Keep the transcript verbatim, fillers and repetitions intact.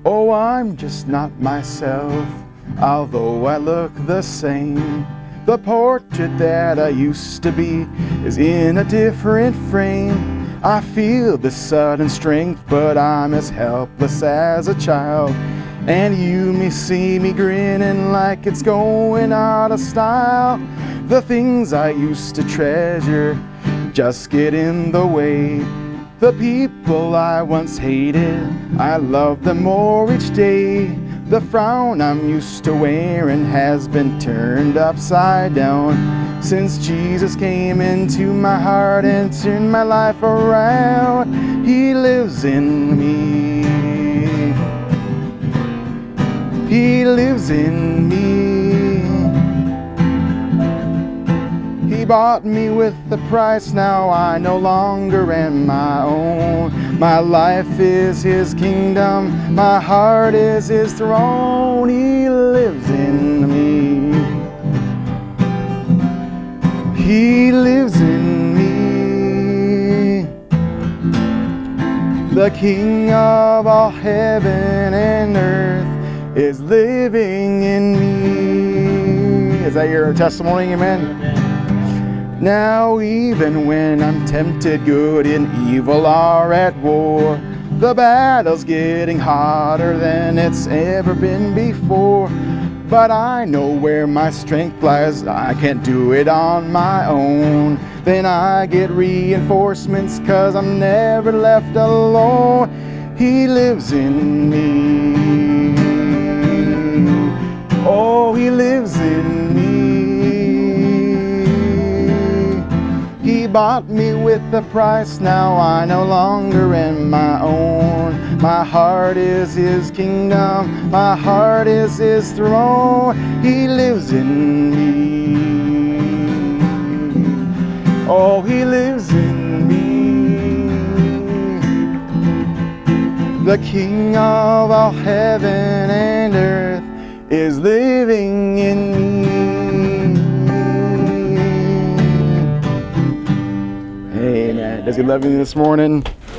Oh, I'm just not myself, although I look the same. The portrait that I used to be is in a different frame. I feel the sudden strength, but I'm as helpless as a child. And you may see me grinning like it's going out of style. The things I used to treasure just get in the way. The people I once hated, I love them more each day. The frown I'm used to wearing has been turned upside down since Jesus came into my heart and turned my life around. He lives in me. He lives in me. He bought me with the price, now I no longer am my own. My life is His kingdom, my heart is His throne. He lives in me. He lives in me. The King of all heaven and earth is living in me. Is that your testimony? Amen. Now even when I'm tempted, good and evil are at war. The battle's getting hotter than it's ever been before. But I know where my strength lies, I can't do it on my own. Then I get reinforcements, cause I'm never left alone. He lives in me. Oh, He lives in me. He bought me with the price, now I no longer am my own. My heart is His kingdom, my heart is His throne. He lives in me. Oh, He lives in me. The King of all heaven and earth is living in me. Amen. Does He love you this morning?